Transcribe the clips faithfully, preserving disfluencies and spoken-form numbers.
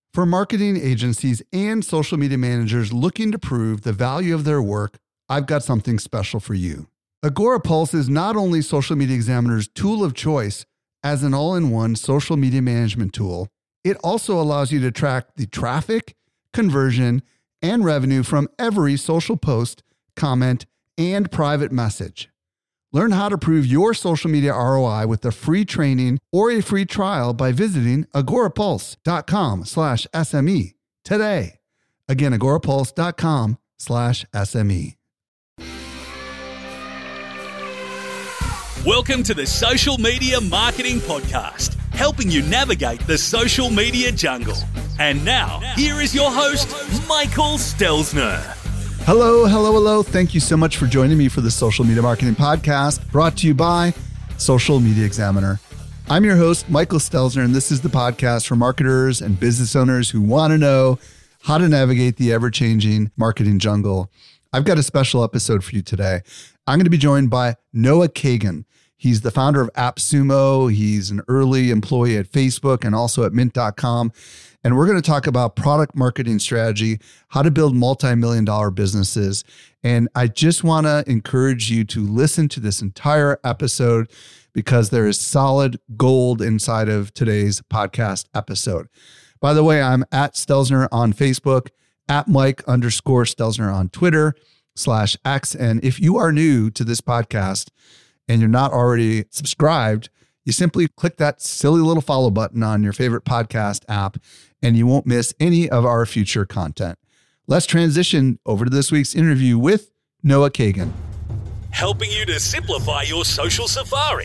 For marketing agencies and social media managers looking to prove the value of their work, I've got something special for you. Agorapulse is not only Social Media Examiner's tool of choice as an all-in-one social media management tool, it also allows you to track the traffic, conversion, and revenue from every social post, comment, and private message. Learn how to prove your social media R O I with a free training or a free trial by visiting agorapulse.com slash SME today. Again, agorapulse.com slash SME. Welcome to the Social Media Marketing Podcast, helping you navigate the social media jungle. And now, here is your host, Michael Stelzner. Hello, hello, hello. Thank you so much for joining me for the Social Media Marketing Podcast, brought to you by Social Media Examiner. I'm your host, Michael Stelzner, and this is the podcast for marketers and business owners who want to know how to navigate the ever-changing marketing jungle. I've got a special episode for you today. I'm going to be joined by Noah Kagan. He's the founder of AppSumo. He's an early employee at Facebook and also at mint dot com. And we're going to talk about product marketing strategy, how to build multi-million dollar businesses. And I just want to encourage you to listen to this entire episode because there is solid gold inside of today's podcast episode. By the way, I'm at Stelzner on Facebook, at Mike underscore Stelzner on Twitter slash X. And if you are new to this podcast and you're not already subscribed, you simply click that silly little follow button on your favorite podcast app and you won't miss any of our future content. Let's transition over to this week's interview with Noah Kagan. Helping you to simplify your social safari.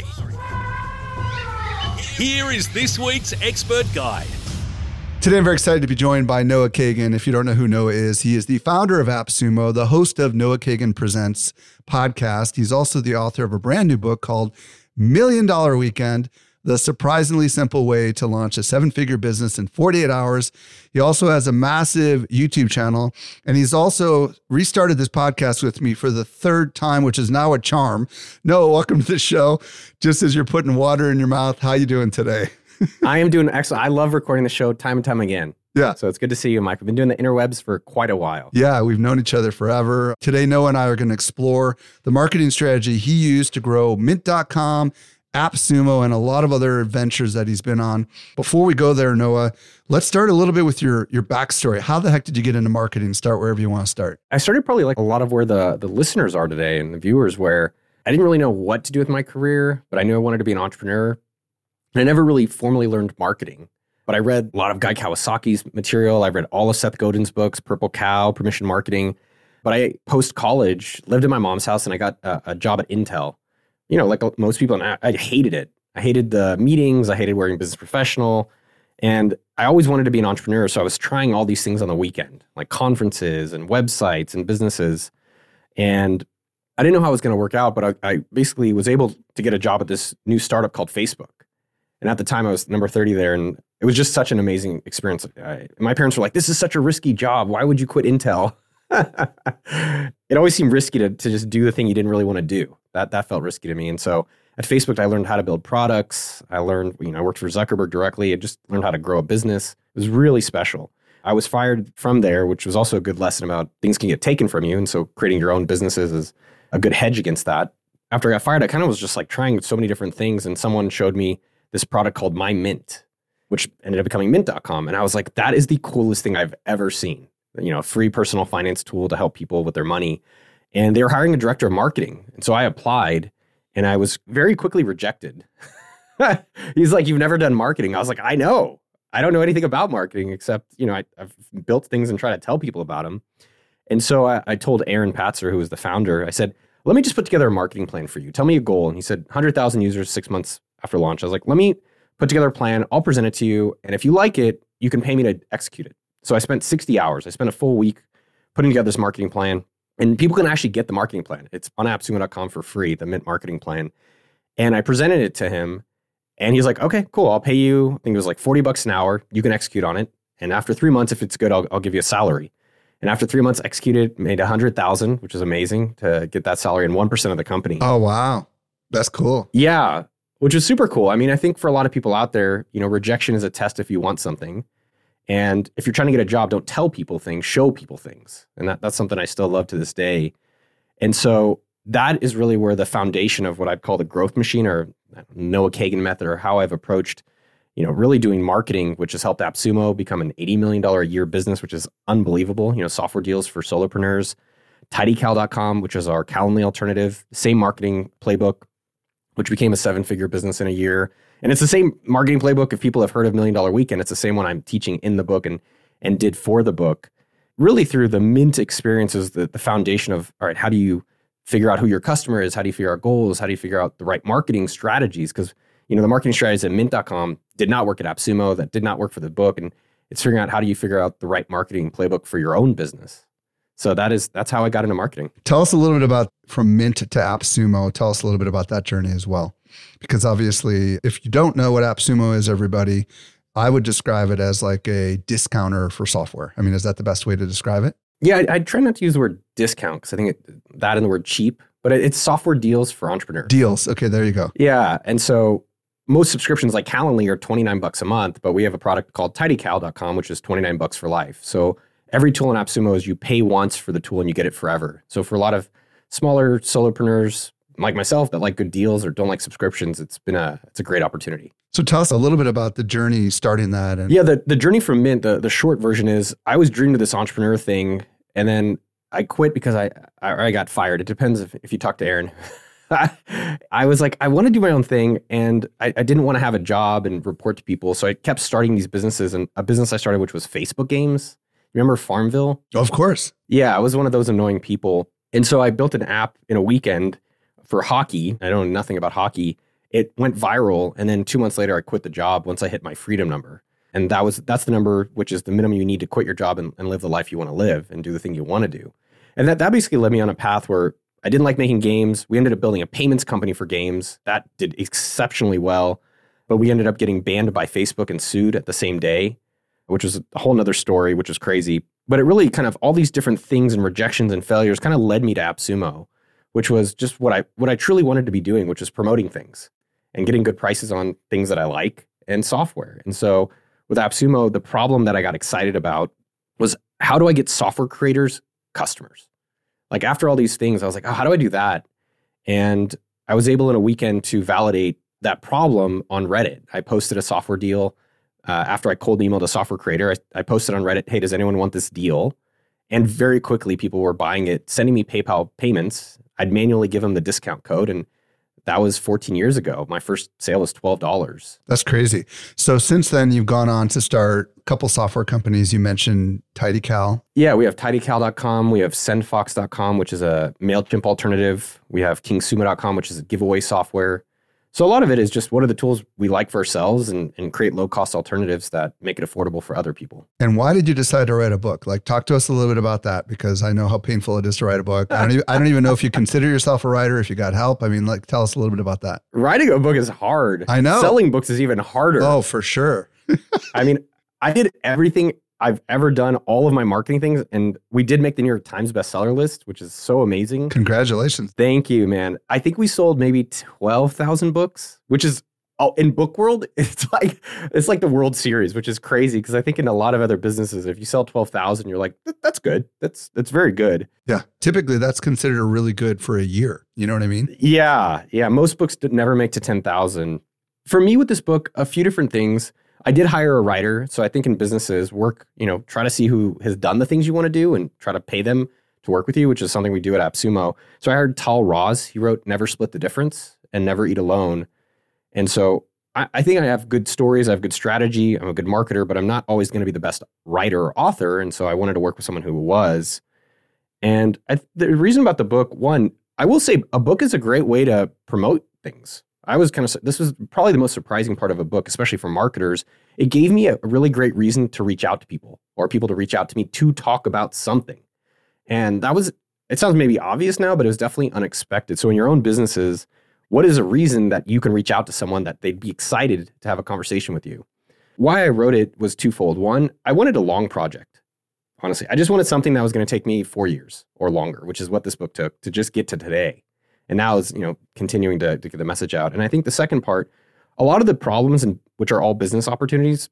Here is this week's expert guide. Today, I'm very excited to be joined by Noah Kagan. If you don't know who Noah is, he is the founder of AppSumo, the host of Noah Kagan Presents podcast. He's also the author of a brand new book called Million Dollar Weekend, the surprisingly simple way to launch a seven-figure business in forty-eight hours. He also has a massive YouTube channel, and he's also restarted this podcast with me for the third time, which is now a charm. Noah, welcome to the show. Just as you're putting water in your mouth, how you doing today? I am doing excellent. I love recording the show time and time again. Yeah. So it's good to see you, Mike. I've been doing the interwebs for quite a while. Yeah, we've known each other forever. Today, Noah and I are going to explore the marketing strategy he used to grow mint dot com, AppSumo, and a lot of other ventures that he's been on. Before we go there, Noah, let's start a little bit with your, your backstory. How the heck did you get into marketing? Start wherever you want to start. I started probably like a lot of where the, the listeners are today and the viewers, where I didn't really know what to do with my career, but I knew I wanted to be an entrepreneur. And I never really formally learned marketing. But I read a lot of Guy Kawasaki's material. I read all of Seth Godin's books, Purple Cow, Permission Marketing. But I, post-college, lived in my mom's house and I got a, a job at Intel. You know, like most people, and I, I hated it. I hated the meetings. I hated wearing business professional. And I always wanted to be an entrepreneur. So I was trying all these things on the weekend, like conferences and websites and businesses. And I didn't know how it was going to work out, but I, I basically was able to get a job at this new startup called Facebook. And at the time, I was number thirty there, and it was just such an amazing experience. I, my parents were like, this is such a risky job. Why would you quit Intel? It always seemed risky to, to just do the thing you didn't really want to do. That that felt risky to me. And so at Facebook, I learned how to build products. I learned, you know, I worked for Zuckerberg directly. I just learned how to grow a business. It was really special. I was fired from there, which was also a good lesson about things can get taken from you. And so creating your own businesses is a good hedge against that. After I got fired, I kind of was just like trying so many different things. And someone showed me this product called MyMint, which ended up becoming mint dot com. And I was like, that is the coolest thing I've ever seen. You know, a free personal finance tool to help people with their money. And they were hiring a director of marketing. And so I applied and I was very quickly rejected. He's like, you've never done marketing. I was like, I know. I don't know anything about marketing except, you know, I, I've built things and try to tell people about them. And so I, I told Aaron Patzer, who was the founder, I said, let me just put together a marketing plan for you. Tell me a goal. And he said, one hundred thousand users, six months after launch. I was like, let me put together a plan. I'll present it to you. And if you like it, you can pay me to execute it. So I spent sixty hours. I spent a full week putting together this marketing plan. And people can actually get the marketing plan. It's on app sumo dot com for free, the Mint marketing plan. And I presented it to him. And he's like, okay, cool. I'll pay you, I think it was like forty bucks an hour. You can execute on it. And after three months, if it's good, I'll, I'll give you a salary. And after three months executed, made one hundred thousand, which is amazing to get that salary and one percent of the company. Oh, wow. That's cool. Yeah, which is super cool. I mean, I think for a lot of people out there, you know, rejection is a test if you want something. And if you're trying to get a job, don't tell people things, show people things. And that, that's something I still love to this day. And so that is really where the foundation of what I'd call the growth machine, or Noah Kagan method, or how I've approached, you know, really doing marketing, which has helped AppSumo become an eighty million dollars a year business, which is unbelievable. You know, software deals for solopreneurs. Tidycal dot com, which is our Calendly alternative, same marketing playbook, which became a seven-figure business in a year. And it's the same marketing playbook. If people have heard of Million Dollar Weekend, it's the same one I'm teaching in the book and and did for the book. Really through the Mint experiences, the, the foundation of, all right, how do you figure out who your customer is? How do you figure out goals? How do you figure out the right marketing strategies? Because, you know, the marketing strategies at Mint dot com did not work at AppSumo. That did not work for the book. And it's figuring out how do you figure out the right marketing playbook for your own business. So that is that's how I got into marketing. Tell us a little bit about from Mint to AppSumo. Tell us a little bit about that journey as well. Because obviously, if you don't know what AppSumo is, everybody, I would describe it as like a discounter for software. I mean, is that the best way to describe it? Yeah, I, I try not to use the word discount because I think it, that and the word cheap, but it, it's software deals for entrepreneurs. Deals. Okay, there you go. Yeah. And so most subscriptions like Calendly are twenty-nine bucks a month, but we have a product called Tidycal dot com, which is twenty-nine bucks for life. So every tool in AppSumo is you pay once for the tool and you get it forever. So for a lot of smaller solopreneurs like myself that like good deals or don't like subscriptions, it's been a it's a great opportunity. So tell us a little bit about the journey starting that. And- yeah, the, the journey from Mint, the, the short version is I was dreaming of this entrepreneur thing and then I quit because I I, I got fired. It depends if, if you talk to Aaron. I was like, I want to do my own thing and I, I didn't want to have a job and report to people. So I kept starting these businesses, and a business I started, which was Facebook games. Remember Farmville? Of course. Yeah, I was one of those annoying people. And so I built an app in a weekend for hockey. I know nothing about hockey. It went viral. And then two months later, I quit the job once I hit my freedom number. And that was that's the number, which is the minimum you need to quit your job and, and live the life you want to live and do the thing you want to do. And that, that basically led me on a path where I didn't like making games. We ended up building a payments company for games. That did exceptionally well. But we ended up getting banned by Facebook and sued at the same day, which was a whole nother story, which was crazy. But it really kind of all these different things and rejections and failures kind of led me to AppSumo, which was just what I what I truly wanted to be doing, which is promoting things and getting good prices on things that I like and software. And so with AppSumo, the problem that I got excited about was how do I get software creators customers? Like after all these things, I was like, oh, how do I do that? And I was able in a weekend to validate that problem on Reddit. I posted a software deal. Uh, after I cold emailed a software creator, I, I posted on Reddit, hey, does anyone want this deal? And very quickly, people were buying it, sending me PayPal payments. I'd manually give them the discount code. And that was fourteen years ago. My first sale was twelve dollars. That's crazy. So since then, you've gone on to start a couple software companies. You mentioned Tidycal. Yeah, we have Tidycal dot com. We have Sendfox dot com, which is a MailChimp alternative. We have Kingsumo dot com, which is a giveaway software. So a lot of it is just what are the tools we like for ourselves and, and create low-cost alternatives that make it affordable for other people. And why did you decide to write a book? Like, talk to us a little bit about that, because I know how painful it is to write a book. I don't even, I don't even know if you consider yourself a writer, if you got help. I mean, like, tell us a little bit about that. Writing a book is hard. I know. Selling books is even harder. Oh, for sure. I mean, I did everything I've ever done, all of my marketing things, and we did make the New York Times bestseller list, which is so amazing. Congratulations. Thank you, man. I think we sold maybe twelve thousand books, which is, oh, in book world, it's like it's like the World Series, which is crazy because I think in a lot of other businesses, if you sell twelve thousand, you're like, that's good. That's that's very good. Yeah. Typically, that's considered really good for a year. You know what I mean? Yeah. Yeah. Most books never make to ten thousand. For me with this book, a few different things. I did hire a writer. So I think in businesses, work, you know, try to see who has done the things you want to do and try to pay them to work with you, which is something we do at AppSumo. So I hired Tal Roz. He wrote Never Split the Difference and Never Eat Alone. And so I, I think I have good stories. I have good strategy. I'm a good marketer, but I'm not always going to be the best writer or author. And so I wanted to work with someone who was. And I, the reason about the book, one, I will say a book is a great way to promote things. I was kind of, this was probably the most surprising part of a book, especially for marketers. It gave me a really great reason to reach out to people or people to reach out to me to talk about something. And that was, it sounds maybe obvious now, but it was definitely unexpected. So in your own businesses, what is a reason that you can reach out to someone that they'd be excited to have a conversation with you? Why I wrote it was twofold. One, I wanted a long project. Honestly, I just wanted something that was going to take me four years or longer, which is what this book took to just get to today. And now is, you know, continuing to, to get the message out. And I think the second part, a lot of the problems, in, which are all business opportunities,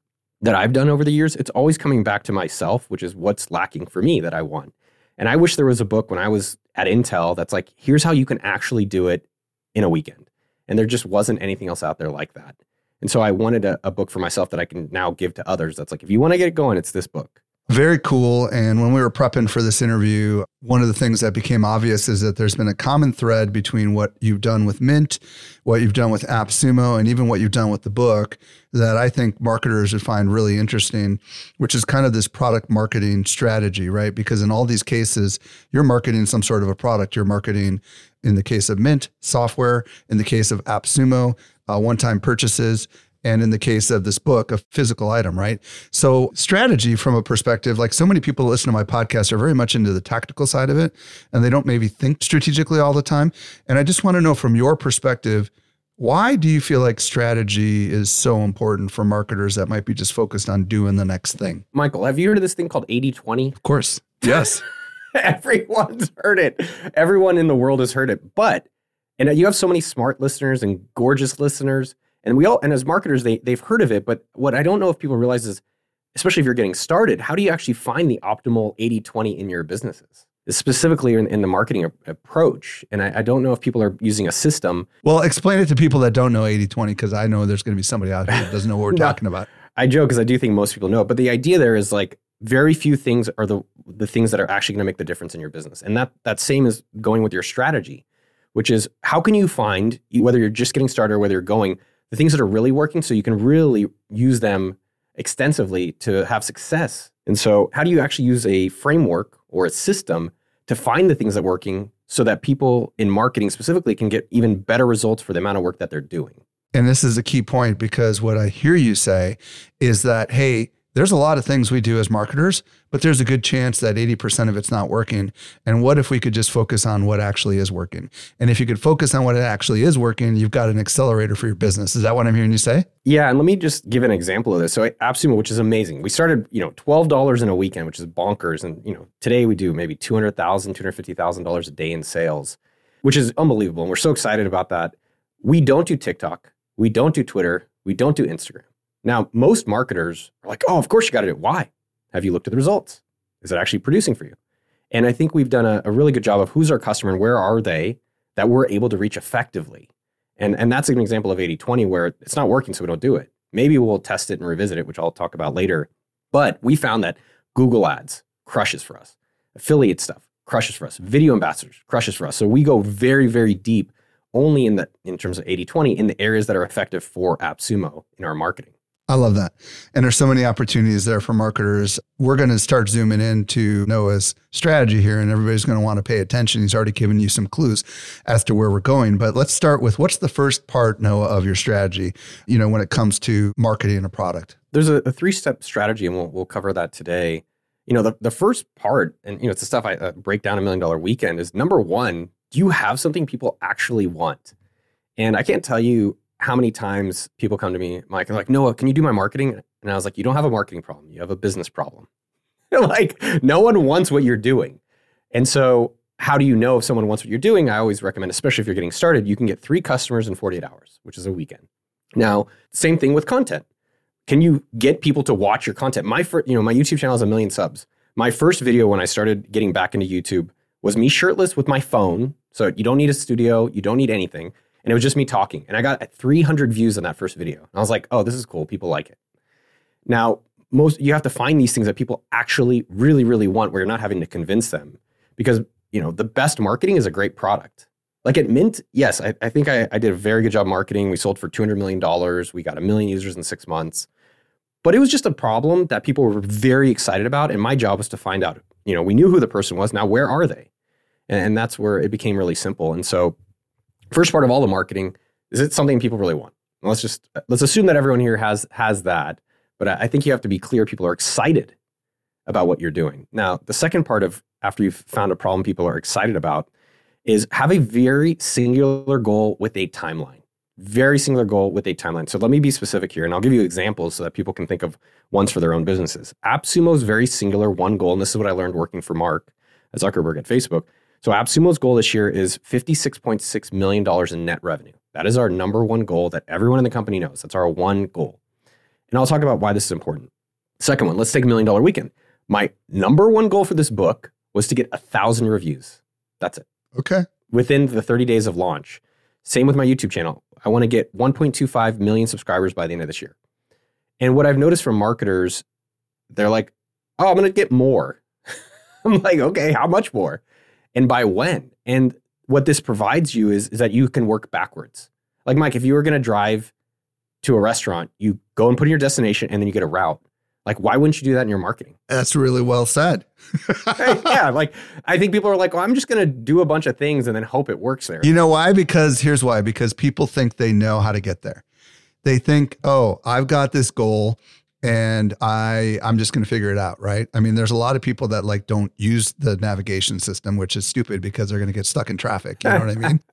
that I've done over the years, it's always coming back to myself, which is what's lacking for me that I want. And I wish there was a book when I was at Intel that's like, here's how you can actually do it in a weekend. And there just wasn't anything else out there like that. And so I wanted a, a book for myself that I can now give to others. That's like, if you want to get it going, it's this book. Very cool. And when we were prepping for this interview, one of the things that became obvious is that there's been a common thread between what you've done with Mint, what you've done with AppSumo, and even what you've done with the book that I think marketers would find really interesting, which is kind of this product marketing strategy, right? Because in all these cases, you're marketing some sort of a product. You're marketing, in the case of Mint, software, in the case of AppSumo, uh, one-time purchases, and in the case of this book, a physical item, right? So strategy from a perspective, like so many people that listen to my podcast are very much into the tactical side of it, and they don't maybe think strategically all the time. And I just want to know from your perspective, why do you feel like strategy is so important for marketers that might be just focused on doing the next thing? Michael, have you heard of this thing called eighty twenty? Of course. Yes. Everyone's heard it. Everyone in the world has heard it. But, and you have so many smart listeners and gorgeous listeners. And we all, and as marketers, they, they've heard of it, but what I don't know if people realize is, especially if you're getting started, how do you actually find the optimal eighty twenty in your businesses? Specifically in, in the marketing a- approach. And I, I don't know if people are using a system. Well, explain it to people that don't know eighty twenty, because I know there's going to be somebody out here that doesn't know what we're No, talking about. I joke because I do think most people know, but the idea there is like very few things are the, the things that are actually going to make the difference in your business. And that that same is going with your strategy, which is how can you find, whether you're just getting started or whether you're going, the things that are really working so you can really use them extensively to have success. And so how do you actually use a framework or a system to find the things that are working so that people in marketing specifically can get even better results for the amount of work that they're doing? And this is a key point, because what I hear you say is that, hey, there's a lot of things we do as marketers, but there's a good chance that eighty percent of it's not working. And what if we could just focus on what actually is working? And if you could focus on what it actually is working, you've got an accelerator for your business. Is that what I'm hearing you say? Yeah. And let me just give an example of this. So AppSumo, which is amazing. We started, you know, twelve dollars in a weekend, which is bonkers. And, you know, today we do maybe two hundred thousand dollars, two hundred fifty thousand dollars a day in sales, which is unbelievable. And we're so excited about that. We don't do TikTok. We don't do Twitter. We don't do Instagram. Now, most marketers are like, oh, of course you got to do it. Why? Have you looked at the results? Is it actually producing for you? And I think we've done a, a really good job of who's our customer and where are they that we're able to reach effectively. And, and that's an example of eighty twenty where it's not working, so we don't do it. Maybe we'll test it and revisit it, which I'll talk about later. But we found that Google Ads crushes for us. Affiliate stuff crushes for us. Video ambassadors crushes for us. So we go very, very deep only in the in terms of eighty twenty in the areas that are effective for AppSumo in our marketing. I love that. And there's so many opportunities there for marketers. We're going to start zooming into Noah's strategy here, and everybody's going to want to pay attention. He's already given you some clues as to where we're going. But let's start with, what's the first part, Noah, of your strategy, you know, when it comes to marketing a product? There's a, a three-step strategy, and we'll we'll cover that today. You know, the, the first part, and you know, it's the stuff I uh, break down a million dollar weekend, is number one, do you have something people actually want? And I can't tell you how many times people come to me, Mike, and like, Noah, can you do my marketing? And I was like, you don't have a marketing problem. You have a business problem. Like, no one wants what you're doing. And so how do you know if someone wants what you're doing? I always recommend, especially if you're getting started, you can get three customers in forty-eight hours, which is a weekend. Now, same thing with content. Can you get people to watch your content? My first, you know, my YouTube channel has a million subs. My first video when I started getting back into YouTube was me shirtless with my phone. So you don't need a studio, you don't need anything. And it was just me talking. And I got three hundred views on that first video. And I was like, oh, this is cool. People like it. Now, most you have to find these things that people actually really, really want, where you're not having to convince them. Because, you know, the best marketing is a great product. Like at Mint, yes, I, I think I, I did a very good job marketing. We sold for two hundred million dollars. We got a million users in six months. But it was just a problem that people were very excited about. And my job was to find out, you know, we knew who the person was. Now, where are they? And, and that's where it became really simple. And so first part of all the marketing, is it something people really want? Let's just, let's assume that everyone here has has that. But I think you have to be clear people are excited about what you're doing. Now, the second part of after you've found a problem people are excited about is have a very singular goal with a timeline. Very singular goal with a timeline. So let me be specific here, and I'll give you examples so that people can think of ones for their own businesses. AppSumo's very singular one goal, and this is what I learned working for Mark Zuckerberg at Facebook. So AppSumo's goal this year is fifty-six point six million dollars in net revenue. That is our number one goal that everyone in the company knows. That's our one goal. And I'll talk about why this is important. Second one, let's take a million dollar weekend. My number one goal for this book was to get a thousand reviews. That's it. Okay. Within the thirty days of launch. Same with my YouTube channel. I want to get one point two five million subscribers by the end of this year. And what I've noticed from marketers, they're like, oh, I'm going to get more. I'm like, okay, how much more? And by when? And what this provides you is, is that you can work backwards. Like, Mike, if you were going to drive to a restaurant, you go and put in your destination and then you get a route. Like, why wouldn't you do that in your marketing? That's really well said. Yeah, like, I think people are like, well, I'm just going to do a bunch of things and then hope it works there. You know why? Because here's why. Because people think they know how to get there. They think, oh, I've got this goal and I, I'm just going to figure it out, right? I mean, there's a lot of people that like don't use the navigation system, which is stupid because they're going to get stuck in traffic. You know what I mean?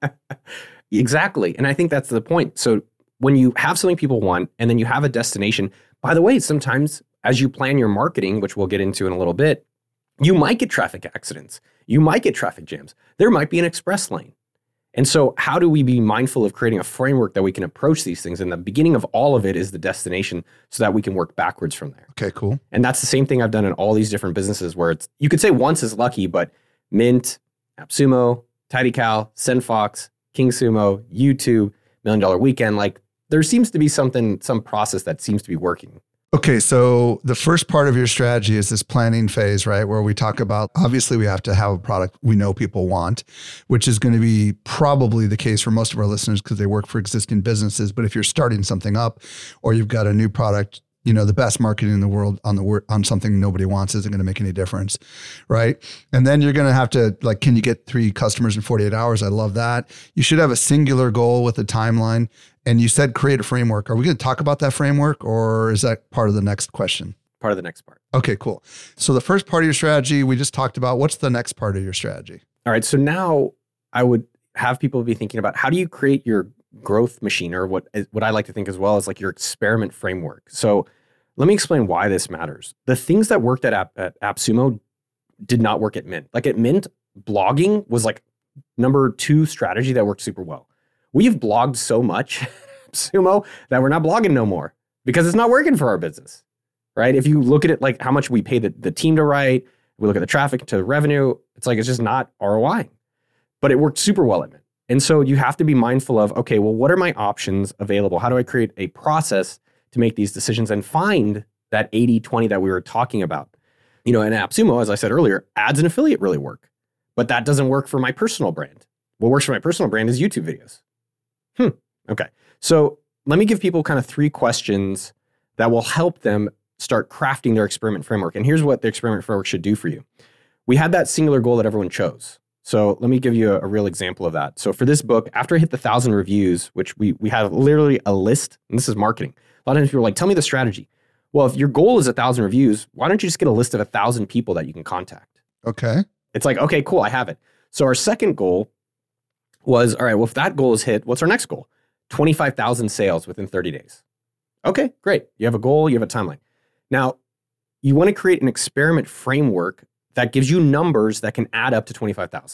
Exactly. And I think that's the point. So when you have something people want and then you have a destination, by the way, sometimes as you plan your marketing, which we'll get into in a little bit, you might get traffic accidents. You might get traffic jams. There might be an express lane. And so how do we be mindful of creating a framework that we can approach these things? And the beginning of all of it is the destination so that we can work backwards from there. Okay, cool. And that's the same thing I've done in all these different businesses where it's, you could say once is lucky, but Mint, AppSumo, TidyCal, SendFox, KingSumo, YouTube, Million Dollar Weekend, like there seems to be something, some process that seems to be working. Okay, so the first part of your strategy is this planning phase, right? Where we talk about, obviously we have to have a product we know people want, which is going to be probably the case for most of our listeners because they work for existing businesses. But if you're starting something up or you've got a new product, you know, the best marketing in the world on the word on something nobody wants isn't going to make any difference, right? And then you're going to have to, like, can you get three customers in forty-eight hours? I love that. You should have a singular goal with a timeline. And you said create a framework. Are we going to talk about that framework or is that part of the next question? Part of the next part. Okay, cool. So the first part of your strategy we just talked about. What's the next part of your strategy? All right. So now I would have people be thinking about how do you create your growth machine, or what what I like to think as well as like your experiment framework. So let me explain why this matters. The things that worked at, App, at AppSumo did not work at Mint. Like at Mint, blogging was like number two strategy that worked super well. We've blogged so much, AppSumo, that we're not blogging no more because it's not working for our business, right? If you look at it like how much we pay the, the team to write, we look at the traffic to revenue, it's like it's just not R O I. But it worked super well at Mint. And so you have to be mindful of, okay, well, what are my options available? How do I create a process to make these decisions and find that eighty twenty that we were talking about? You know, in AppSumo, as I said earlier, ads and affiliate really work, but that doesn't work for my personal brand. What works for my personal brand is YouTube videos. Hmm. Okay. So let me give people kind of three questions that will help them start crafting their experiment framework. And here's what the experiment framework should do for you. We had that singular goal that everyone chose. So let me give you a, a real example of that. So for this book, after I hit the thousand reviews, which we we have literally a list, and this is marketing. A lot of times people are like, tell me the strategy. Well, if your goal is a thousand reviews, why don't you just get a list of a thousand people that you can contact? Okay. It's like, okay, cool, I have it. So our second goal was, all right, well, if that goal is hit, what's our next goal? twenty-five thousand sales within thirty days. Okay, great. You have a goal, you have a timeline. Now, you want to create an experiment framework that gives you numbers that can add up to twenty-five thousand.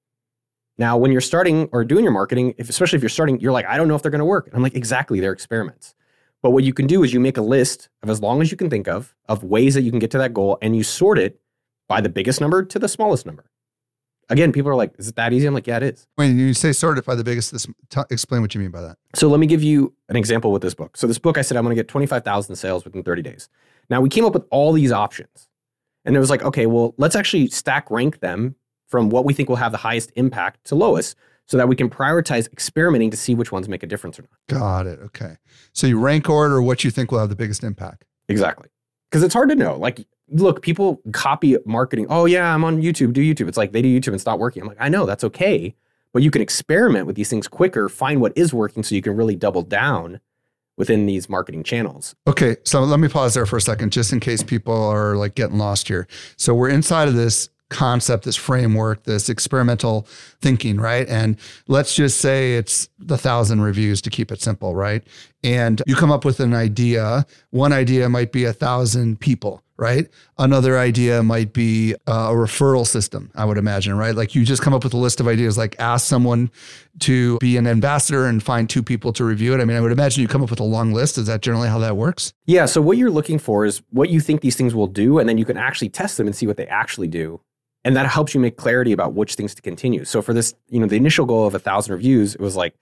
Now, when you're starting or doing your marketing, if, especially if you're starting, you're like, I don't know if they're going to work. And I'm like, exactly, they're experiments. But what you can do is you make a list of as long as you can think of, of ways that you can get to that goal, and you sort it by the biggest number to the smallest number. Again, people are like, is it that easy? I'm like, yeah, it is. When you say sort it by the biggest, this, t- explain what you mean by that. So let me give you an example with this book. So this book, I said, I'm going to get twenty-five thousand sales within thirty days. Now we came up with all these options. And it was like, okay, well, let's actually stack rank them from what we think will have the highest impact to lowest so that we can prioritize experimenting to see which ones make a difference or not. Got it. Okay. So you rank order what you think will have the biggest impact. Exactly. Because it's hard to know. Like, look, people copy marketing. Oh, yeah, I'm on YouTube, do YouTube. It's like they do YouTube and it's not working. I'm like, I know, that's okay. But you can experiment with these things quicker, find what is working so you can really double down within these marketing channels. Okay, so let me pause there for a second, just in case people are like getting lost here. So we're inside of this concept, this framework, this experimental thinking, right? And let's just say it's the thousand reviews to keep it simple, right? And you come up with an idea. One idea might be a thousand people, right? Another idea might be a referral system, I would imagine, right? Like you just come up with a list of ideas, like ask someone to be an ambassador and find two people to review it. I mean, I would imagine you come up with a long list. Is that generally how that works? Yeah. So what you're looking for is what you think these things will do, and then you can actually test them and see what they actually do. And that helps you make clarity about which things to continue. So for this, you know, the initial goal of a thousand reviews, it was like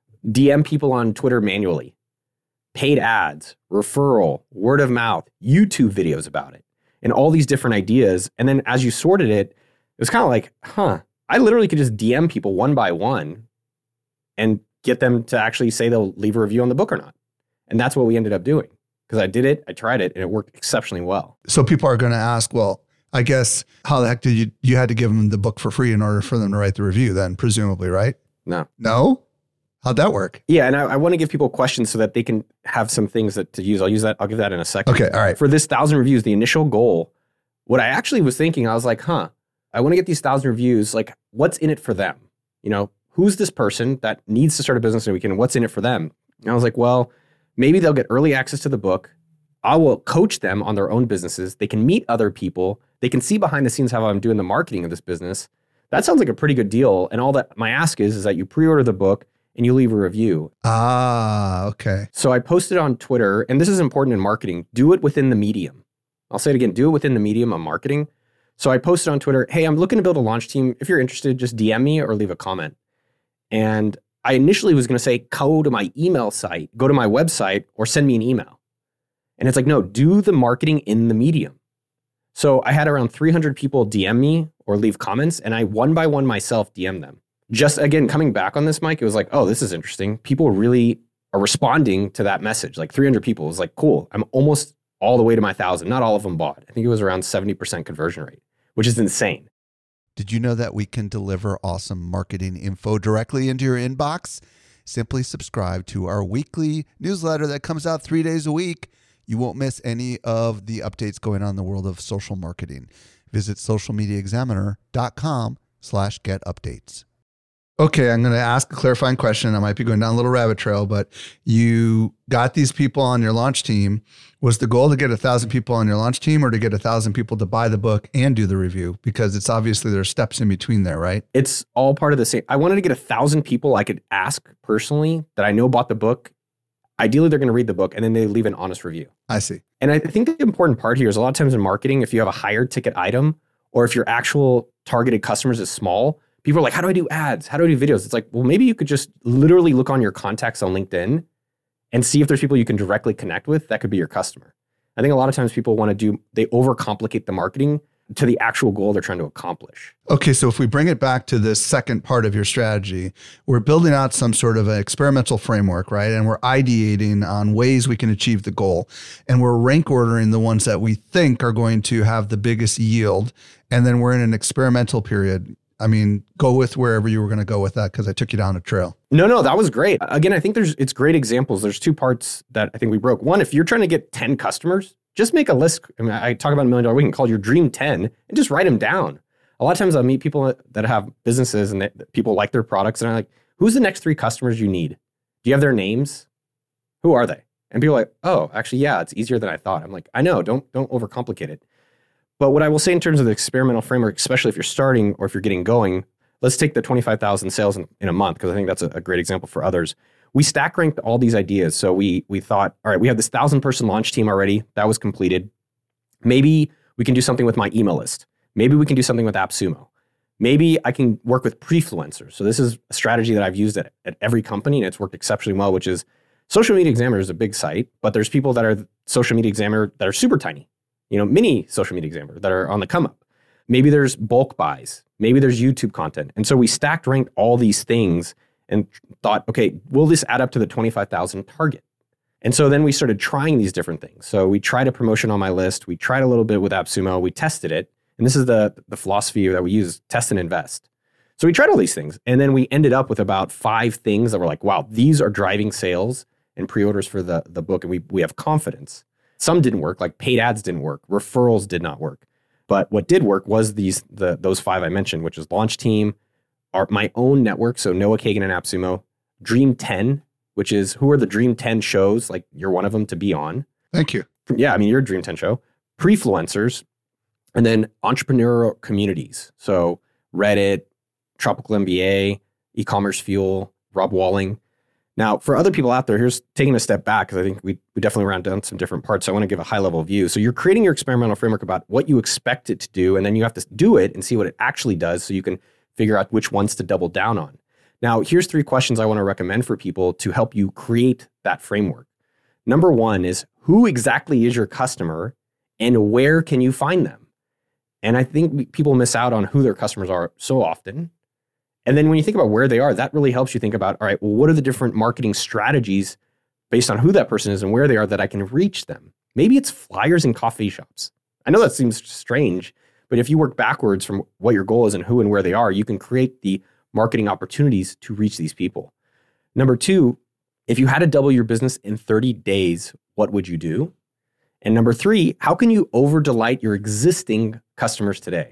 D M people on Twitter manually, paid ads, referral, word of mouth, YouTube videos about it, and all these different ideas. And then as you sorted it, it was kind of like, huh, I literally could just D M people one by one and get them to actually say they'll leave a review on the book or not. And that's what we ended up doing, because I did it, I tried it, and it worked exceptionally well. So people are going to ask, well, I guess how the heck did you, you had to give them the book for free in order for them to write the review then, presumably, right? No. No? How'd that work? Yeah, and I, I want to give people questions so that they can have some things that to use. I'll use that. I'll give that in a second. Okay, all right. For this thousand reviews, the initial goal, what I actually was thinking, I was like, huh, I want to get these thousand reviews. Like, what's in it for them? You know, who's this person that needs to start a business in a weekend? What's in it for them? And I was like, well, maybe they'll get early access to the book. I will coach them on their own businesses. They can meet other people. They can see behind the scenes how I'm doing the marketing of this business. That sounds like a pretty good deal. And all that my ask is, is that you pre-order the book and you leave a review. Ah, okay. So I posted on Twitter, and this is important in marketing, do it within the medium. I'll say it again, do it within the medium of marketing. So I posted on Twitter, hey, I'm looking to build a launch team. If you're interested, just D M me or leave a comment. And I initially was going to say, go to my email site, go to my website, or send me an email. And it's like, no, do the marketing in the medium. So I had around three hundred people D M me or leave comments, and I one by one myself D M them. Just again, coming back on this, Mike, it was like, oh, this is interesting. People really are responding to that message. Like three hundred people. It was like, cool. I'm almost all the way to my thousand. Not all of them bought. I think it was around seventy percent conversion rate, which is insane. Did you know that we can deliver awesome marketing info directly into your inbox? Simply subscribe to our weekly newsletter that comes out three days a week. You won't miss any of the updates going on in the world of social marketing. Visit socialmediaexaminer.com slash get updates. Okay, I'm going to ask a clarifying question. I might be going down a little rabbit trail, but you got these people on your launch team. Was the goal to get a thousand people on your launch team, or to get a thousand people to buy the book and do the review? Because it's obviously there's steps in between there, right? It's all part of the same. I wanted to get a thousand people I could ask personally that I know bought the book. Ideally, they're going to read the book and then they leave an honest review. I see. And I think the important part here is a lot of times in marketing, if you have a higher ticket item, or if your actual targeted customers is small, people are like, how do I do ads? How do I do videos? It's like, well, maybe you could just literally look on your contacts on LinkedIn and see if there's people you can directly connect with. That could be your customer. I think a lot of times people want to do, they overcomplicate the marketing to the actual goal they're trying to accomplish. Okay, so if we bring it back to this second part of your strategy, we're building out some sort of an experimental framework, right? And we're ideating on ways we can achieve the goal. And we're rank ordering the ones that we think are going to have the biggest yield. And then we're in an experimental period. I mean, go with wherever you were going to go with that, because I took you down a trail. No, no, that was great. Again, I think there's it's great examples. There's two parts that I think we broke. One, if you're trying to get ten customers, just make a list. I mean, I talk about a million dollar weekend called your dream ten and just write them down. A lot of times I'll meet people that have businesses and they, people like their products. And I'm like, who's the next three customers you need? Do you have their names? Who are they? And people are like, oh, actually, yeah, it's easier than I thought. I'm like, I know, don't don't overcomplicate it. But what I will say in terms of the experimental framework, especially if you're starting or if you're getting going, let's take the twenty-five thousand sales in, in a month, because I think that's a, a great example for others. We stack ranked all these ideas. So we we thought, all right, we have this thousand person launch team already. That was completed. Maybe we can do something with my email list. Maybe we can do something with AppSumo. Maybe I can work with Prefluencers. So this is a strategy that I've used at, at every company, and it's worked exceptionally well, which is Social Media Examiner is a big site, but there's people that are Social Media Examiner that are super tiny, you know, mini Social Media Examiner that are on the come up. Maybe there's bulk buys. Maybe there's YouTube content. And so we stacked ranked all these things and thought, okay, will this add up to the twenty-five thousand target? And so then we started trying these different things. So we tried a promotion on my list. We tried a little bit with AppSumo. We tested it. And this is the, the philosophy that we use, test and invest. So we tried all these things. And then we ended up with about five things that were like, wow, these are driving sales and pre-orders for the, the book. And we, we have confidence. Some didn't work, like paid ads didn't work. Referrals did not work. But what did work was these the those five I mentioned, which is Launch Team, our, my own network, so Noah Kagan and AppSumo, Dream ten, which is who are the Dream ten shows, like you're one of them to be on. Thank you. Yeah, I mean, you're a Dream ten show. prefluencers, and then entrepreneurial communities. So Reddit, Tropical M B A, E-commerce Fuel, Rob Walling. Now, for other people out there, here's taking a step back, because I think we, we definitely ran down some different parts. So I want to give a high level view. So you're creating your experimental framework about what you expect it to do, and then you have to do it and see what it actually does so you can figure out which ones to double down on. Now, here's three questions I want to recommend for people to help you create that framework. Number one is, who exactly is your customer and where can you find them? And I think people miss out on who their customers are so often. And then when you think about where they are, that really helps you think about, all right, well, what are the different marketing strategies based on who that person is and where they are that I can reach them? Maybe it's flyers in coffee shops. I know that seems strange, but if you work backwards from what your goal is and who and where they are, you can create the marketing opportunities to reach these people. Number two, if you had to double your business in thirty days, what would you do? And number three, how can you over-delight your existing customers today?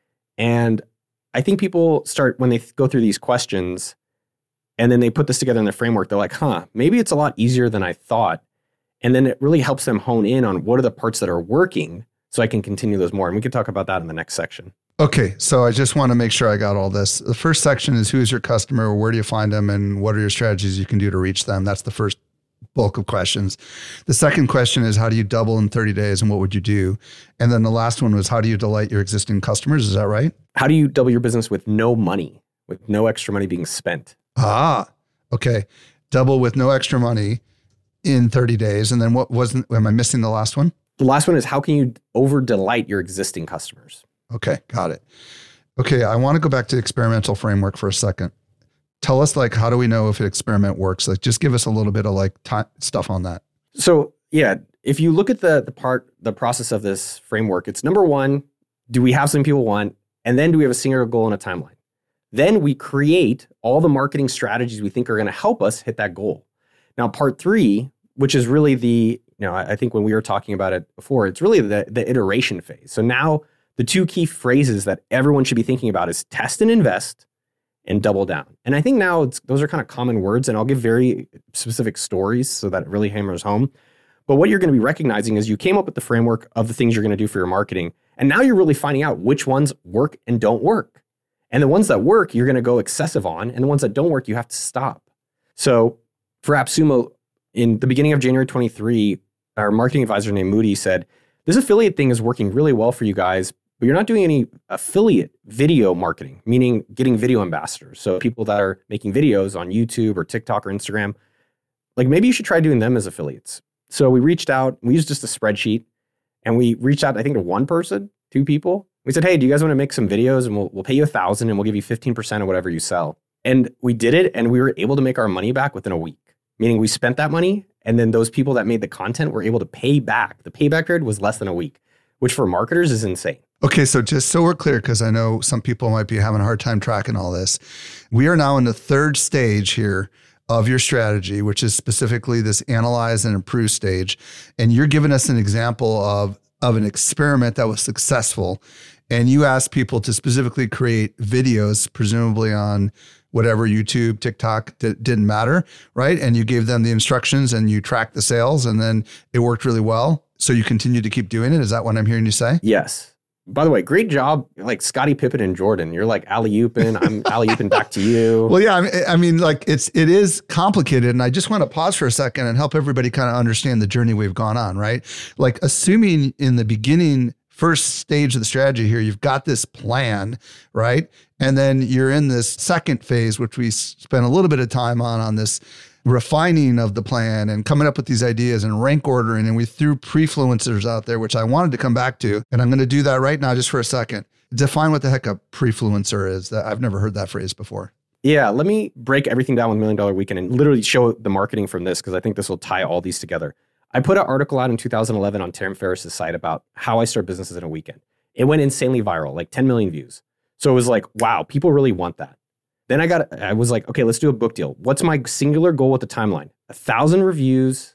And I think people start, when they go through these questions and then they put this together in their framework, they're like, huh, maybe it's a lot easier than I thought. And then it really helps them hone in on what are the parts that are working so I can continue those more. And we can talk about that in the next section. Okay, so I just want to make sure I got all this. The first section is, who is your customer, where do you find them, and what are your strategies you can do to reach them? That's the first bulk of questions. The second question is, how do you double in thirty days and what would you do? And then the last one was, how do you delight your existing customers? Is that right? How do you double your business with no money, with no extra money being spent? Ah, okay. Double with no extra money in thirty days. And then what wasn't, am I missing the last one? The last one is, how can you over delight your existing customers? Okay, got it. Okay, I want to go back to experimental framework for a second. Tell us, like, how do we know if an experiment works? Like, just give us a little bit of like t- stuff on that. So yeah, if you look at the the part, the process of this framework, it's number one, do we have something people want? And then do we have a singular goal and a timeline? Then we create all the marketing strategies we think are going to help us hit that goal. Now, part three, which is really the, you know, I think when we were talking about it before, it's really the, the iteration phase. So now the two key phrases that everyone should be thinking about is test and invest and double down. And I think now it's, those are kind of common words, and I'll give very specific stories so that it really hammers home. But what you're going to be recognizing is you came up with the framework of the things you're going to do for your marketing. And now you're really finding out which ones work and don't work. And the ones that work, you're going to go excessive on. And the ones that don't work, you have to stop. So for AppSumo, in the beginning of January twenty-three, our marketing advisor named Moody said, this affiliate thing is working really well for you guys, but you're not doing any affiliate video marketing, meaning getting video ambassadors. So people that are making videos on YouTube or TikTok or Instagram, like maybe you should try doing them as affiliates. So we reached out, we used just a spreadsheet, and we reached out, I think, to one person, two people. We said, hey, do you guys want to make some videos, and we'll we'll pay you a thousand and we'll give you fifteen percent of whatever you sell. And we did it, and we were able to make our money back within a week, meaning we spent that money, and then those people that made the content were able to pay back. The payback period was less than a week, which for marketers is insane. Okay, so just so we're clear, because I know some people might be having a hard time tracking all this. We are now in the third stage here of your strategy, which is specifically this analyze and improve stage. And you're giving us an example of, of an experiment that was successful. And you asked people to specifically create videos, presumably on whatever, YouTube, TikTok, d- didn't matter, right? And you gave them the instructions and you tracked the sales, and then it worked really well. So you continue to keep doing it. Is that what I'm hearing you say? Yes. By the way, great job, like Scottie Pippen and Jordan. You're like alley-ooping. I'm alley-ooping back to you. Well, yeah, I mean, I mean, like it's it is complicated, and I just want to pause for a second and help everybody kind of understand the journey we've gone on, right? Like, assuming in the beginning, first stage of the strategy here, you've got this plan, right? And then you're in this second phase, which we spent a little bit of time on, on this refining of the plan and coming up with these ideas and rank ordering. And we threw prefluencers out there, which I wanted to come back to. And I'm going to do that right now just for a second. Define what the heck a prefluencer is. That I've never heard that phrase before. Yeah, let me break everything down with Million Dollar Weekend and literally show the marketing from this, because I think this will tie all these together. I put an article out in two thousand eleven on Tim Ferriss's site about how I start businesses in a weekend. It went insanely viral, like ten million views. So it was like, wow, people really want that. Then I got, I was like, okay, let's do a book deal. What's my singular goal with the timeline? A thousand reviews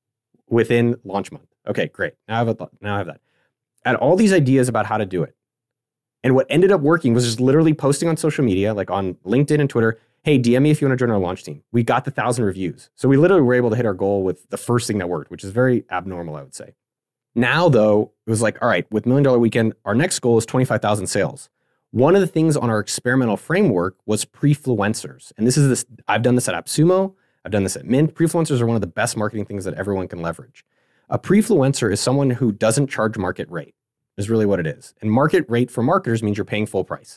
within launch month. Okay, great. Now I have a, now I have that. I had all these ideas about how to do it. And what ended up working was just literally posting on social media, like on LinkedIn and Twitter, hey, D M me if you want to join our launch team. We got the thousand reviews. So we literally were able to hit our goal with the first thing that worked, which is very abnormal, I would say. Now, though, it was like, all right, with Million Dollar Weekend, our next goal is twenty-five thousand sales. One of the things on our experimental framework was prefluencers. And this is this, I've done this at AppSumo. I've done this at Mint. Prefluencers are one of the best marketing things that everyone can leverage. A prefluencer is someone who doesn't charge market rate, is really what it is. And market rate for marketers means you're paying full price.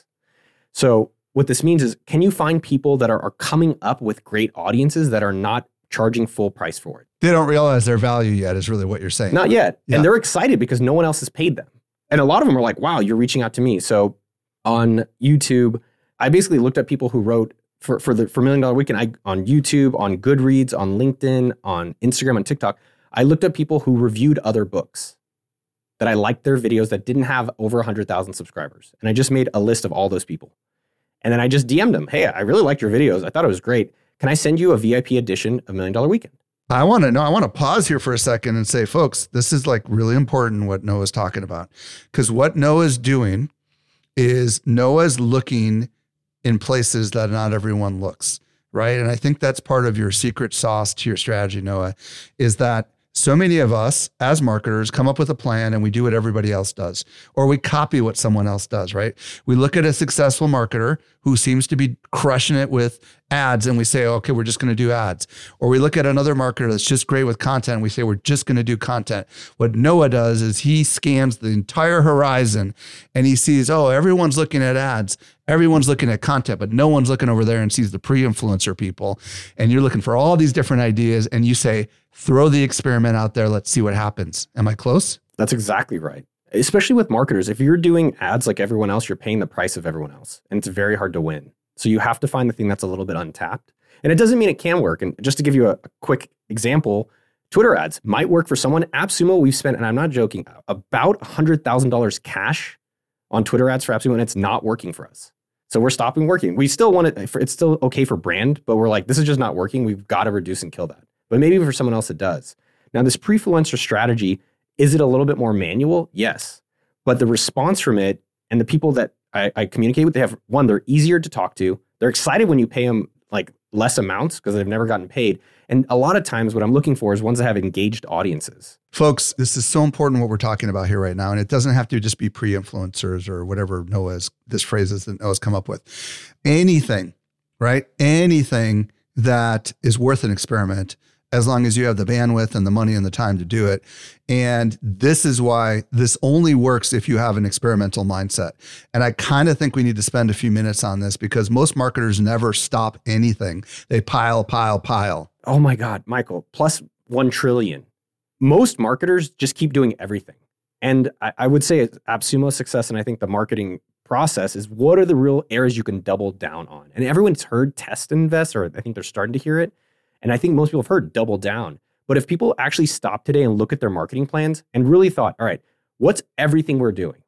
So what this means is, can you find people that are, are coming up with great audiences that are not charging full price for it? They don't realize their value yet is really what you're saying. Not yet. Yeah. And they're excited because no one else has paid them. And a lot of them are like, wow, you're reaching out to me. So on YouTube, I basically looked at people who wrote for, for the for Million Dollar Weekend I, on YouTube, on Goodreads, on LinkedIn, on Instagram, on TikTok. I looked at people who reviewed other books that I liked their videos that didn't have over one hundred thousand subscribers. And I just made a list of all those people. And then I just D M'd them. Hey, I really liked your videos. I thought it was great. Can I send you a V I P edition of Million Dollar Weekend? I want to know, I want to pause here for a second and say, folks, this is like really important what Noah's talking about. Because what Noah's doing is Noah's looking in places that not everyone looks, right? And I think that's part of your secret sauce to your strategy, Noah, is that so many of us as marketers come up with a plan and we do what everybody else does, or we copy what someone else does, right? We look at a successful marketer who seems to be crushing it with ads and we say, okay, we're just going to do ads. Or we look at another marketer that's just great with content and we say, we're just going to do content. What Noah does is he scans the entire horizon and he sees, oh, everyone's looking at ads. Everyone's looking at content, but no one's looking over there and sees the pre-influencer people. And you're looking for all these different ideas and you say, throw the experiment out there. Let's see what happens. Am I close? That's exactly right. Especially with marketers. If you're doing ads like everyone else, you're paying the price of everyone else. And it's very hard to win. So you have to find the thing that's a little bit untapped. And it doesn't mean it can work. And just to give you a, a quick example, Twitter ads might work for someone. AppSumo, we've spent, and I'm not joking, about one hundred thousand dollars cash on Twitter ads for AppSumo, and it's not working for us. So we're stopping working. We still want it, it's still okay for brand, but we're like, this is just not working. We've got to reduce and kill that. But maybe for someone else it does. Now, this prefluencer strategy, is it a little bit more manual? Yes. But the response from it and the people that I, I communicate with, they have, one, they're easier to talk to. They're excited when you pay them like less amounts because they've never gotten paid. And a lot of times what I'm looking for is ones that have engaged audiences. Folks, this is so important what we're talking about here right now. And it doesn't have to just be pre-influencers or whatever Noah's, this phrase is that Noah's come up with. Anything, right? Anything that is worth an experiment, as long as you have the bandwidth and the money and the time to do it. And this is why this only works if you have an experimental mindset. And I kind of think we need to spend a few minutes on this because most marketers never stop anything. They pile, pile, pile. Oh my God, Michael, plus one trillion. Most marketers just keep doing everything. And I, I would say AppSumo's success, and I think the marketing process is what are the real areas you can double down on? And everyone's heard test and invest, or I think they're starting to hear it. And I think most people have heard double down. But if people actually stop today and look at their marketing plans and really thought, all right, what's everything we're doing?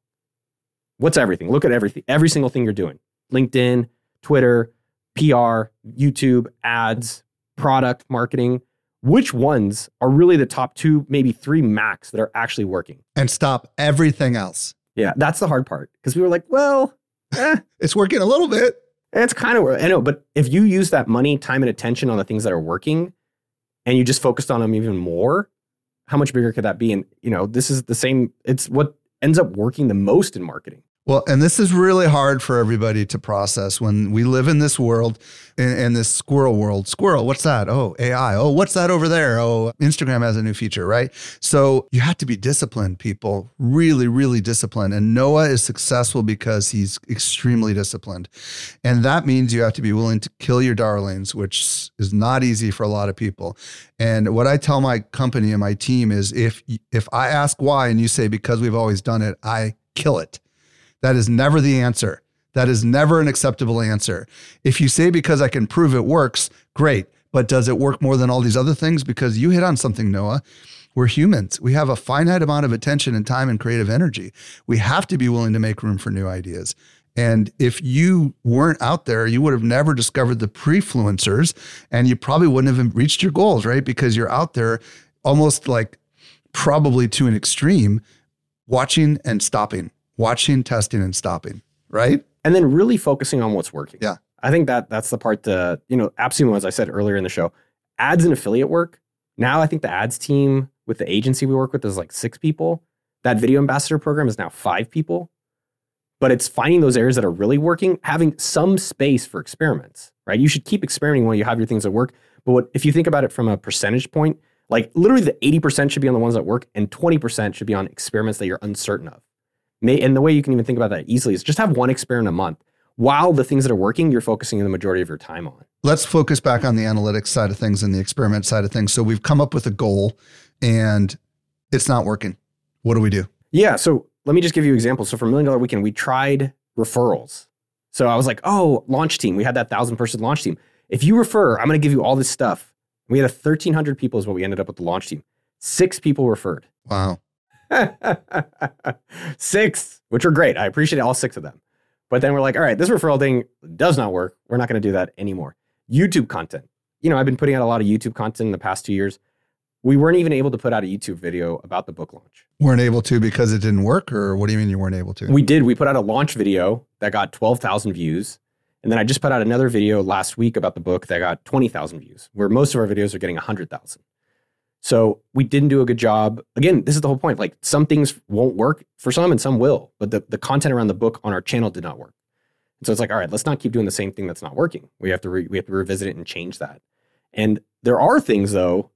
What's everything? Look at everything, every single thing you're doing. LinkedIn, Twitter, P R, YouTube, ads, product marketing. Which ones are really the top two, maybe three max that are actually working? And stop everything else. Yeah, that's the hard part. Because we were like, well, eh, it's working a little bit. It's kind of, I know, but if you use that money, time, and attention on the things that are working, and you just focused on them even more, how much bigger could that be? And, you know, this is the same, it's what ends up working the most in marketing. Well, and this is really hard for everybody to process when we live in this world, in, in this squirrel world. Squirrel, what's that? Oh, A I. Oh, what's that over there? Oh, Instagram has a new feature, right? So you have to be disciplined, people, really, really disciplined. And Noah is successful because he's extremely disciplined. And that means you have to be willing to kill your darlings, which is not easy for a lot of people. And what I tell my company and my team is if if I ask why and you say because we've always done it, I kill it. That is never the answer. That is never an acceptable answer. If you say because I can prove it works, great. But does it work more than all these other things? Because you hit on something, Noah. We're humans. We have a finite amount of attention and time and creative energy. We have to be willing to make room for new ideas. And if you weren't out there, you would have never discovered the prefluencers and you probably wouldn't have reached your goals, right? Because you're out there almost like probably to an extreme, watching and stopping. Watching, testing, and stopping, right? And then really focusing on what's working. Yeah. I think that that's the part that, you know, AppSumo, as I said earlier in the show, ads and affiliate work. Now I think the ads team with the agency we work with is like six people. That video ambassador program is now five people. But it's finding those areas that are really working, having some space for experiments, right? You should keep experimenting while you have your things that work. But what, if you think about it from a percentage point, like literally the eighty percent should be on the ones that work and twenty percent should be on experiments that you're uncertain of. May, and the way you can even think about that easily is just have one experiment a month while the things that are working, you're focusing the majority of your time on. Let's focus back on the analytics side of things and the experiment side of things. So we've come up with a goal and it's not working. What do we do? Yeah. So let me just give you examples. So for Million Dollar Weekend, we tried referrals. So I was like, oh, launch team. We had that thousand person launch team. If you refer, I'm going to give you all this stuff. We had a thirteen hundred people is what we ended up with the launch team. Six people referred. Wow. Six, which were great. I appreciate all six of them. But then we're like, all right, this referral thing does not work. We're not going to do that anymore. YouTube content. You know, I've been putting out a lot of YouTube content in the past two years. We weren't even able to put out a YouTube video about the book launch. Weren't able to because it didn't work? Or what do you mean you weren't able to? We did. We put out a launch video that got twelve thousand views. And then I just put out another video last week about the book that got twenty thousand views, where most of our videos are getting one hundred thousand. So we didn't do a good job. Again, this is the whole point. Like some things won't work for some and some will, but the, the content around the book on our channel did not work. And so it's like, all right, let's not keep doing the same thing that's not working. We have to re, we have to revisit it and change that. And there are things though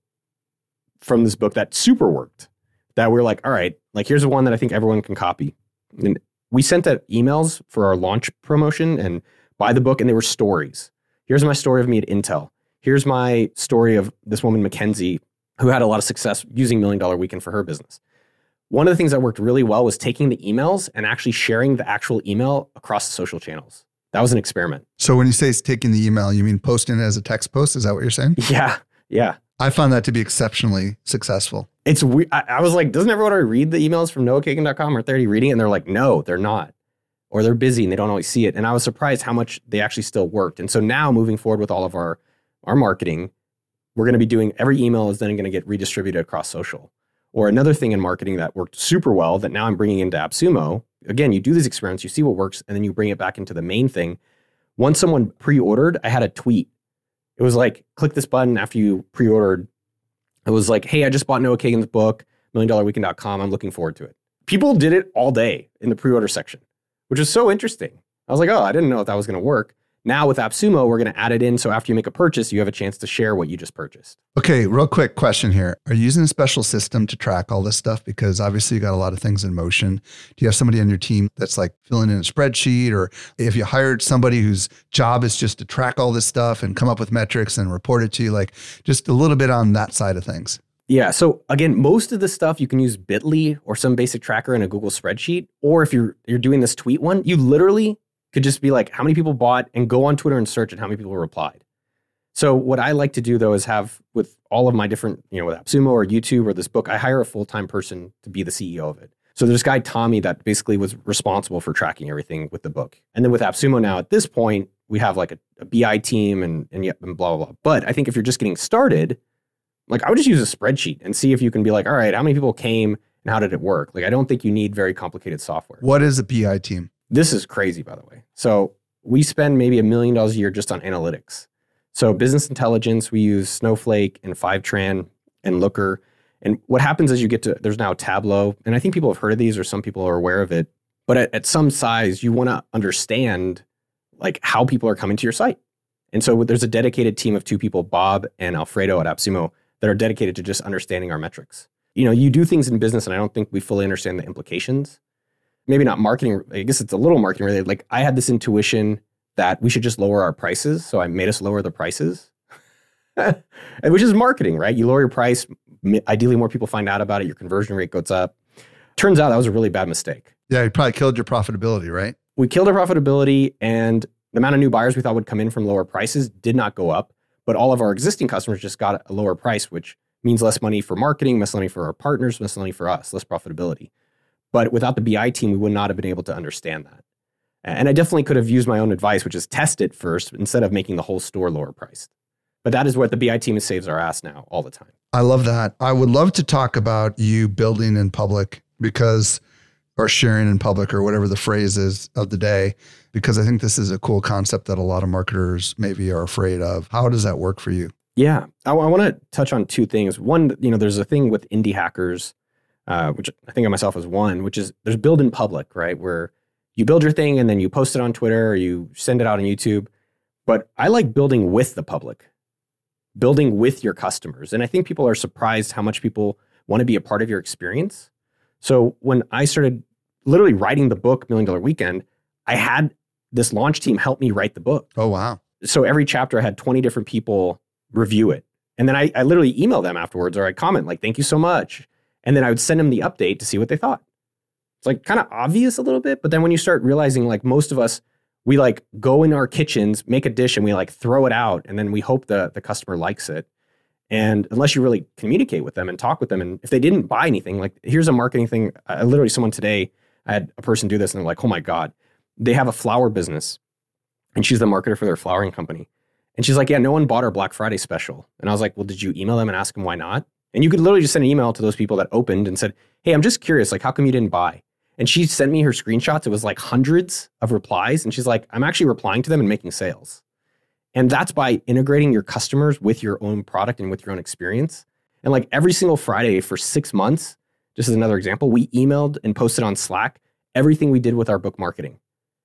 from this book that super worked that we're like, all right, like here's the one that I think everyone can copy. And we sent out emails for our launch promotion and buy the book, and they were stories. Here's my story of me at Intel. Here's my story of this woman, Mackenzie, who had a lot of success using Million Dollar Weekend for her business. One of the things that worked really well was taking the emails and actually sharing the actual email across the social channels. That was an experiment. So when you say taking the email, you mean posting it as a text post? Is that what you're saying? Yeah, yeah. I found that to be exceptionally successful. It's we- I, I was like, doesn't everyone already read the emails from noah kagan dot com? Aren't they already reading it? And they're like, no, they're not. Or they're busy and they don't always see it. And I was surprised how much they actually still worked. And so now moving forward with all of our, our marketing, we're going to be doing, every email is then going to get redistributed across social. Or another thing in marketing that worked super well that now I'm bringing into AppSumo. Again, you do these experiments, you see what works, and then you bring it back into the main thing. Once someone pre-ordered, I had a tweet. It was like, click this button after you pre-ordered. It was like, hey, I just bought Noah Kagan's book, million dollar weekend dot com. I'm looking forward to it. People did it all day in the pre-order section, which is so interesting. I was like, oh, I didn't know if that was going to work. Now with AppSumo, we're going to add it in. So after you make a purchase, you have a chance to share what you just purchased. Okay, real quick question here. Are you using a special system to track all this stuff? Because obviously you got a lot of things in motion. Do you have somebody on your team that's like filling in a spreadsheet? Or if you hired somebody whose job is just to track all this stuff and come up with metrics and report it to you, like just a little bit on that side of things? Yeah. So again, most of the stuff you can use Bitly or some basic tracker in a Google spreadsheet. Or if you're you're doing this tweet one, you literally could just be like, how many people bought, and go on Twitter and search and how many people replied. So what I like to do though is have with all of my different, you know, with AppSumo or YouTube or this book, I hire a full-time person to be the C E O of it. So there's a guy, Tommy, that basically was responsible for tracking everything with the book. And then with AppSumo now at this point, we have like a, a B I team and, and, yeah, and blah, blah, blah. But I think if you're just getting started, like I would just use a spreadsheet and see if you can be like, all right, how many people came and how did it work? Like, I don't think you need very complicated software. What is a B I team? This is crazy, by the way. So we spend maybe a million dollars a year just on analytics. So business intelligence, we use Snowflake and Fivetran and Looker. And what happens is you get to, there's now Tableau. And I think people have heard of these or some people are aware of it. But at, at some size, you want to understand like how people are coming to your site. And so there's a dedicated team of two people, Bob and Alfredo at AppSumo, that are dedicated to just understanding our metrics. You know, you do things in business and I don't think we fully understand the implications. Maybe not marketing, I guess it's a little marketing related. Like I had this intuition that we should just lower our prices. So I made us lower the prices, which is marketing, right? You lower your price, ideally more people find out about it, your conversion rate goes up. Turns out that was a really bad mistake. Yeah, you probably killed your profitability, right? We killed our profitability, and the amount of new buyers we thought would come in from lower prices did not go up, but all of our existing customers just got a lower price, which means less money for marketing, less money for our partners, less money for us, less profitability. But without the B I team, we would not have been able to understand that. And I definitely could have used my own advice, which is test it first instead of making the whole store lower priced. But that is what the B I team saves our ass now all the time. I love that. I would love to talk about you building in public because, or sharing in public or whatever the phrase is of the day, because I think this is a cool concept that a lot of marketers maybe are afraid of. How does that work for you? Yeah, I, I want to touch on two things. One, you know, there's a thing with indie hackers, uh, which I think of myself as one, which is there's build in public, right? Where you build your thing and then you post it on Twitter or you send it out on YouTube. But I like building with the public, building with your customers. And I think people are surprised how much people want to be a part of your experience. So when I started literally writing the book, Million Dollar Weekend, I had this launch team help me write the book. Oh, wow. So every chapter I had twenty different people review it. And then I, I literally email them afterwards or I comment like, thank you so much. And then I would send them the update to see what they thought. It's like kind of obvious a little bit, but then when you start realizing like most of us, we like go in our kitchens, make a dish and we like throw it out and then we hope the, the customer likes it. And unless you really communicate with them and talk with them, and if they didn't buy anything, like here's a marketing thing. I literally, someone today, I had a person do this and they're like, oh my God, they have a flower business and she's the marketer for their flowering company. And she's like, yeah, no one bought our Black Friday special. And I was like, well, did you email them and ask them why not? And you could literally just send an email to those people that opened and said, hey, I'm just curious, like, how come you didn't buy? And she sent me her screenshots. It was like hundreds of replies. And she's like, I'm actually replying to them and making sales. And that's by integrating your customers with your own product and with your own experience. And like every single Friday for six months, just as another example, we emailed and posted on Slack everything we did with our book marketing.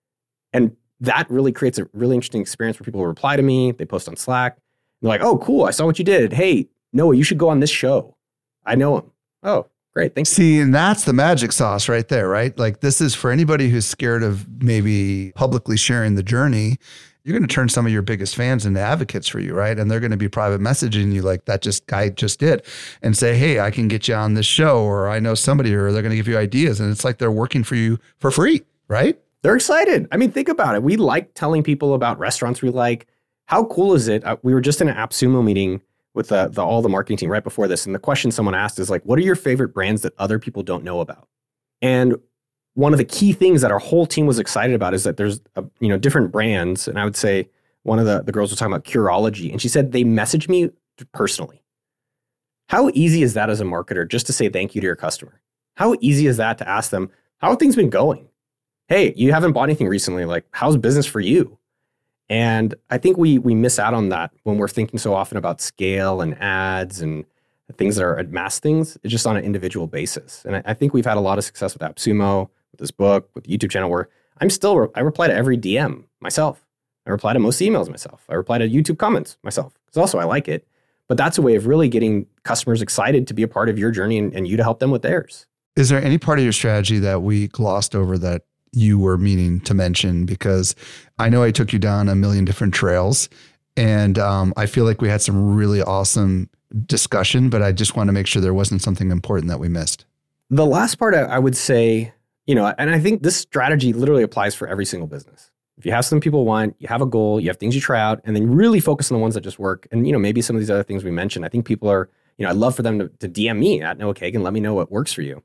And that really creates a really interesting experience where people reply to me, they post on Slack. They're like, oh, cool, I saw what you did. Hey, Noah, you should go on this show. I know him. Oh, great, thanks. See, and that's the magic sauce right there, right? Like this is for anybody who's scared of maybe publicly sharing the journey. You're going to turn some of your biggest fans into advocates for you, right? And they're going to be private messaging you like that just guy just did and say, hey, I can get you on this show, or I know somebody, or they're going to give you ideas. And it's like they're working for you for free, right? They're excited. I mean, think about it. We like telling people about restaurants we like. How cool is it? Uh, we were just in an AppSumo meeting with the, the all the marketing team right before this. And the question someone asked is like, what are your favorite brands that other people don't know about? And one of the key things that our whole team was excited about is that there's a, you know, different brands. And I would say one of the, the girls was talking about Curology. And she said, they messaged me personally. How easy is that as a marketer just to say thank you to your customer? How easy is that to ask them, how have things been going? Hey, you haven't bought anything recently. Like, how's business for you? And I think we we miss out on that when we're thinking so often about scale and ads and things that are mass things. It's just on an individual basis. And I, I think we've had a lot of success with AppSumo, with this book, with the YouTube channel, where I'm still, re- I reply to every D M myself. I reply to most emails myself. I reply to YouTube comments myself. Because also I like it. But that's a way of really getting customers excited to be a part of your journey and, and you to help them with theirs. Is there any part of your strategy that we glossed over that you were meaning to mention? Because I know I took you down a million different trails and um, I feel like we had some really awesome discussion, but I just want to make sure there wasn't something important that we missed. The last part I, I would say, you know, and I think this strategy literally applies for every single business. If you have something people want, you have a goal, you have things you try out, and then really focus on the ones that just work. And, you know, maybe some of these other things we mentioned, I think people are, you know, I'd love for them to, to D M me at Noah Kagan, let me know what works for you.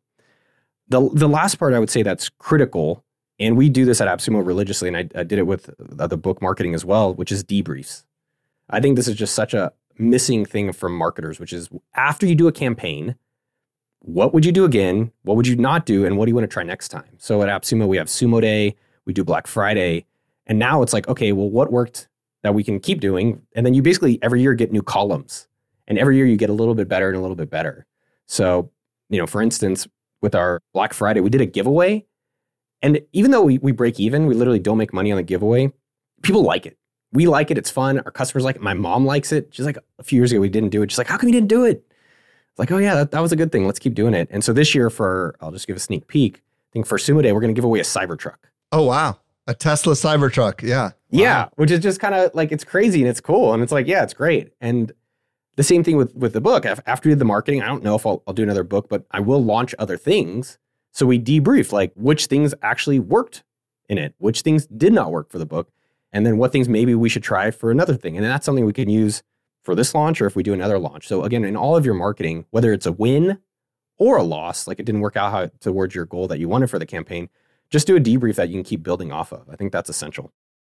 The the last part I would say that's critical, and we do this at AppSumo religiously, and I, I did it with the book marketing as well, which is debriefs. I think this is just such a missing thing from marketers, which is after you do a campaign, what would you do again? What would you not do? And what do you want to try next time? So at AppSumo, we have Sumo Day, we do Black Friday. And now it's like, okay, well, what worked that we can keep doing? And then you basically every year get new columns. And every year you get a little bit better and a little bit better. So, you know, for instance, with our Black Friday, we did a giveaway. And even though we, we break even, we literally don't make money on the giveaway. People like it. We like it. It's fun. Our customers like it. My mom likes it. She's like, a few years ago, we didn't do it. She's like, how come you didn't do it? It's like, oh yeah, that, that was a good thing. Let's keep doing it. And so this year for, I'll just give a sneak peek. I think for Sumo Day, we're going to give away a Cybertruck. Oh, wow. A Tesla Cybertruck. Yeah. Wow. Yeah. Which is just kind of like, it's crazy and it's cool. And it's like, yeah, it's great. And the same thing with, with the book. After we did the marketing, I don't know if I'll, I'll do another book, but I will launch other things. So we debrief like which things actually worked in it, which things did not work for the book, and then what things maybe we should try for another thing. And that's something we can use for this launch or if we do another launch. So again, in all of your marketing, whether it's a win or a loss, like it didn't work out how, towards your goal that you wanted for the campaign, just do a debrief that you can keep building off of. I think that's essential.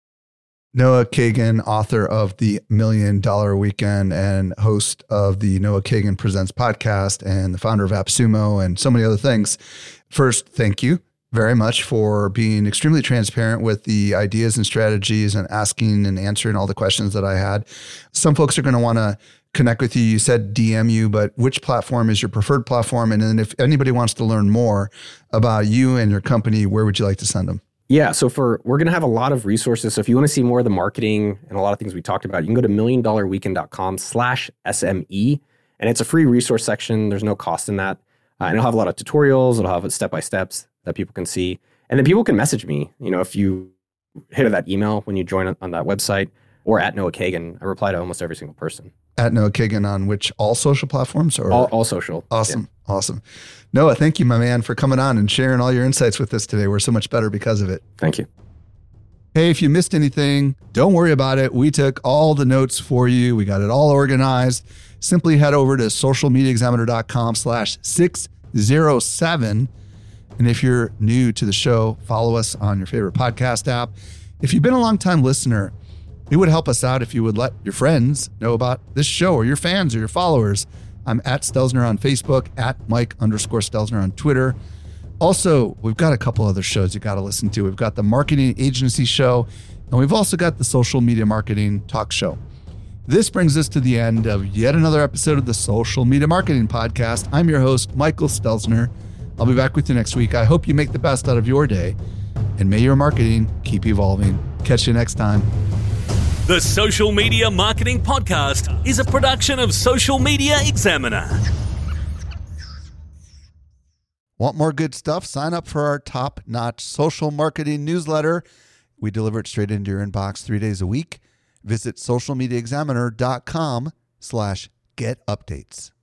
Noah Kagan, author of the Million Dollar Weekend and host of the Noah Kagan Presents podcast and the founder of AppSumo and so many other things. First, thank you very much for being extremely transparent with the ideas and strategies and asking and answering all the questions that I had. Some folks are going to want to connect with you? You said D M you, but which platform is your preferred platform? And then if anybody wants to learn more about you and your company, where would you like to send them? Yeah, so for we're going to have a lot of resources. So if you want to see more of the marketing and a lot of things we talked about, you can go to million dollar weekend dot com slash S M E. And it's a free resource section. There's no cost in that. Uh, and it'll have a lot of tutorials. It'll have step-by-steps that people can see. And then people can message me. You know, if you hit that email when you join on that website, or at Noah Kagan, I reply to almost every single person. At Noah Kagan on which, all social platforms? Or All, all social. Awesome. Yeah. Awesome. Noah, thank you, my man, for coming on and sharing all your insights with us today. We're so much better because of it. Thank you. Hey, if you missed anything, don't worry about it. We took all the notes for you. We got it all organized. Simply head over to social media examiner dot com slash six oh seven. And if you're new to the show, follow us on your favorite podcast app. If you've been a long-time listener, it would help us out if you would let your friends know about this show, or your fans or your followers. I'm at Stelzner on Facebook, at Mike underscore Stelzner on Twitter. Also, we've got a couple other shows you got to listen to. We've got the Marketing Agency Show, and we've also got the Social Media Marketing Talk Show. This brings us to the end of yet another episode of the Social Media Marketing Podcast. I'm your host, Michael Stelzner. I'll be back with you next week. I hope you make the best out of your day, and may your marketing keep evolving. Catch you next time. The Social Media Marketing Podcast is a production of Social Media Examiner. Want more good stuff? Sign up for our top-notch social marketing newsletter. We deliver it straight into your inbox three days a week. Visit social media examiner dot com slash get updates.